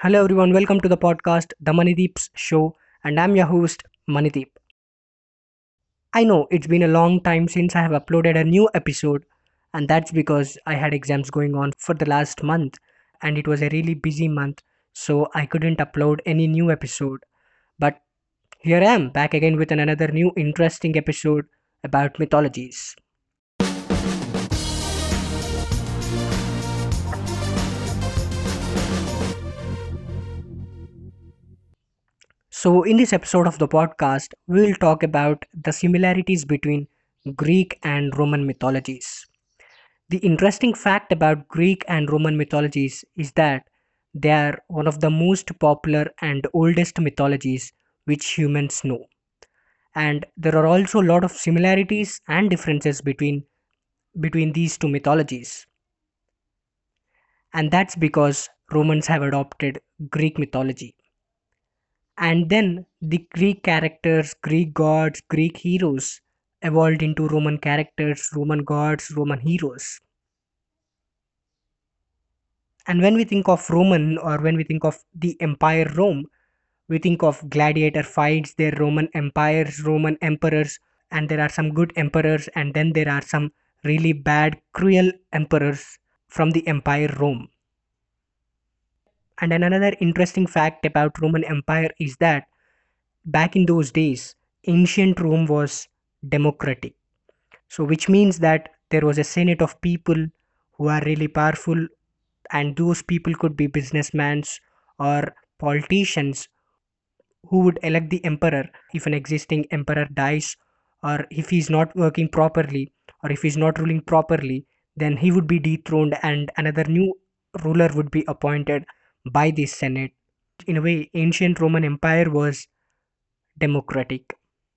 Hello everyone, welcome to the podcast, The Manideep's Show, and I'm your host, Manideep. I know it's been a long time since I have uploaded a new episode, and that's because I had exams going on for the last month, and it was a really busy month, so I couldn't upload any new episode. But here I am, back again with another new interesting episode about mythologies. So, in this episode of the podcast, we will talk about the similarities between Greek and Roman mythologies. The interesting fact about Greek and Roman mythologies is that they are one of the most popular and oldest mythologies which humans know. And there are also a lot of similarities and differences between these two mythologies. And that's because Romans have adopted Greek mythology. And then the Greek characters, Greek gods, Greek heroes evolved into Roman characters, Roman gods, Roman heroes. And when we think of Roman or when we think of the Empire Rome, we think of gladiator fights, their Roman empires, Roman emperors, and there are some good emperors, and then there are some really bad, cruel emperors from the Empire Rome. And another interesting fact about Roman Empire is that back in those days, ancient Rome was democratic. So, which means that there was a senate of people who are really powerful, and those people could be businessmen or politicians who would elect the emperor if an existing emperor dies, or if he's not working properly, or if he's not ruling properly, then he would be dethroned and another new ruler would be appointed by the senate. In a way, ancient Roman Empire was democratic.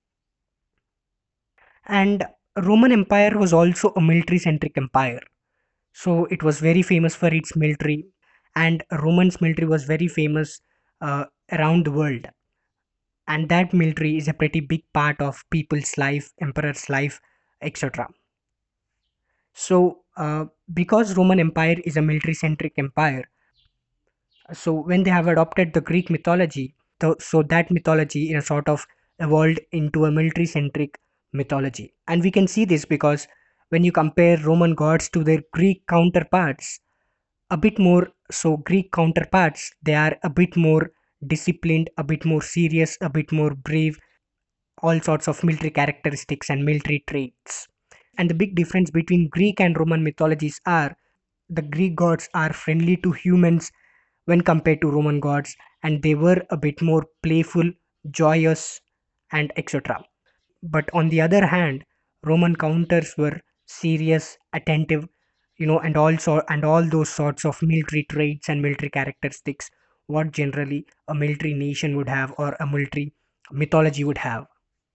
And Roman Empire was also a military centric empire. So it was very famous for its military, and Romans military was very famous around the world. And that military is a pretty big part of people's life, emperor's life, etc. So because Roman Empire is a military centric empire, so when they have adopted the Greek mythology, so that mythology in a sort of evolved into a military centric mythology. And we can see this because when you compare Roman gods to their Greek counterparts, a bit more, so Greek counterparts, they are a bit more disciplined, a bit more serious, a bit more brave, all sorts of military characteristics and military traits. And the big difference between Greek and Roman mythologies are the Greek gods are friendly to humans when compared to Roman gods, and they were a bit more playful, joyous, and etc. But on the other hand, Roman counters were serious, attentive, and also and all those sorts of military traits and military characteristics what generally a military nation would have or a military mythology would have.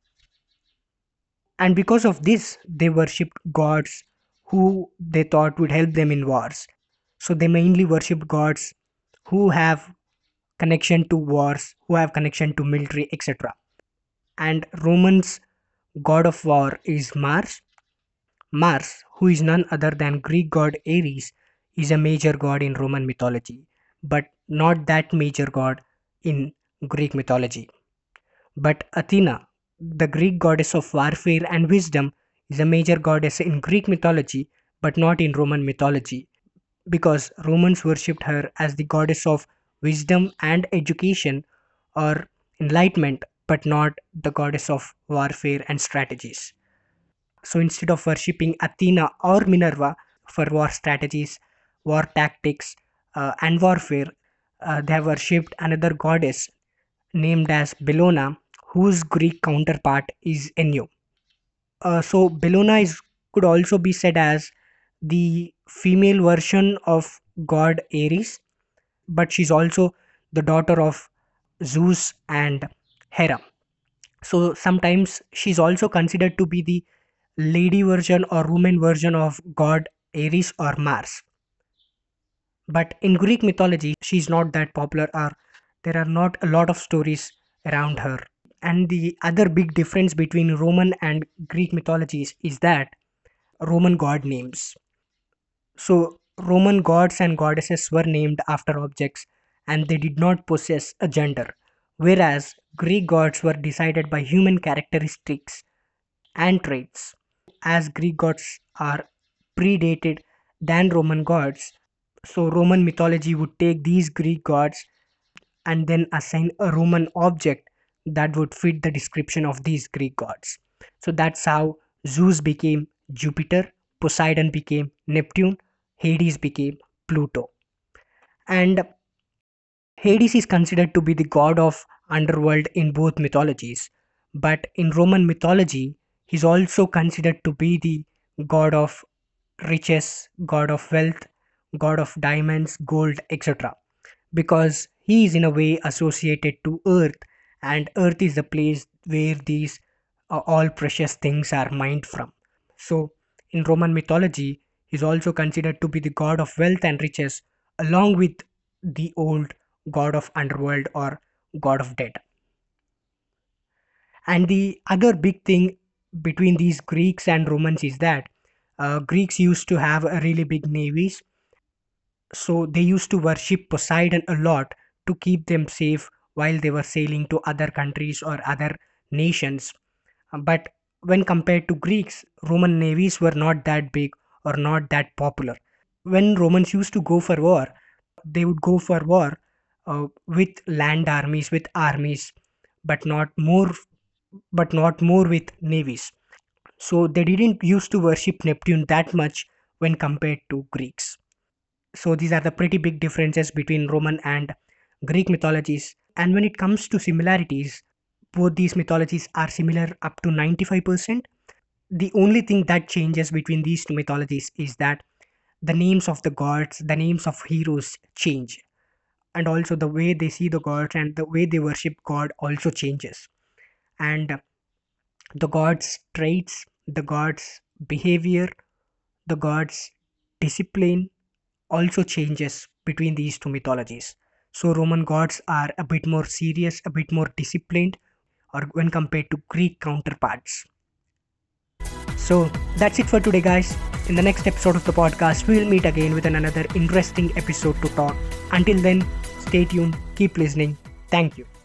And because of this, they worshipped gods who they thought would help them in wars. So they mainly worshipped gods who have connection to wars, who have connection to military, etc. And Romans' god of war is Mars. Mars, who is none other than Greek god Ares, is a major god in Roman mythology, but not that major god in Greek mythology. But Athena, the Greek goddess of warfare and wisdom, is a major goddess in Greek mythology, but not in Roman mythology, because Romans worshipped her as the goddess of wisdom and education or enlightenment, but not the goddess of warfare and strategies. So instead of worshipping Athena or Minerva for war strategies, war tactics, and warfare, they have worshipped another goddess named as Bellona, whose Greek counterpart is Enyo. So Bellona is could also be said as the female version of god Ares, but she's also the daughter of Zeus and Hera. So sometimes she's also considered to be the lady version or woman version of god Ares or Mars. But in Greek mythology, she's not that popular, or there are not a lot of stories around her. And the other big difference between Roman and Greek mythologies is that Roman god names. So Roman gods and goddesses were named after objects, and they did not possess a gender, whereas Greek gods were decided by human characteristics and traits. As Greek gods are predated than Roman gods, so Roman mythology would take these Greek gods and then assign a Roman object that would fit the description of these Greek gods. So that's how Zeus became Jupiter, Poseidon became Neptune, Hades became Pluto. And Hades is considered to be the god of underworld in both mythologies, but in Roman mythology, he's also considered to be the god of riches, god of wealth, god of diamonds, gold, etc. Because he is in a way associated to earth, and earth is the place where these all precious things are mined from. So in Roman mythology, he is also considered to be the god of wealth and riches, along with the old god of underworld or god of death. And the other big thing between these Greeks and Romans is that Greeks used to have a really big navies, so they used to worship Poseidon a lot to keep them safe while they were sailing to other countries or other nations. But when compared to Greeks, Roman navies were not that big or not that popular. When Romans used to go for war, they would go for war with land armies, with armies, but not more, but not more with navies. So they didn't used to worship Neptune that much when compared to Greeks. So these are the pretty big differences between Roman and Greek mythologies. And when it comes to similarities, both these mythologies are similar up to 95%. The only thing that changes between these two mythologies is that the names of the gods, the names of heroes change. And also the way they see the gods and the way they worship God also changes. And the gods' traits, the gods' behavior, the gods' discipline also changes between these two mythologies. So Roman gods are a bit more serious, a bit more disciplined, or when compared to Greek counterparts. So that's it for today, guys. In the next episode of the podcast, we will meet again with another interesting episode to talk. Until then, stay tuned, keep listening. Thank you.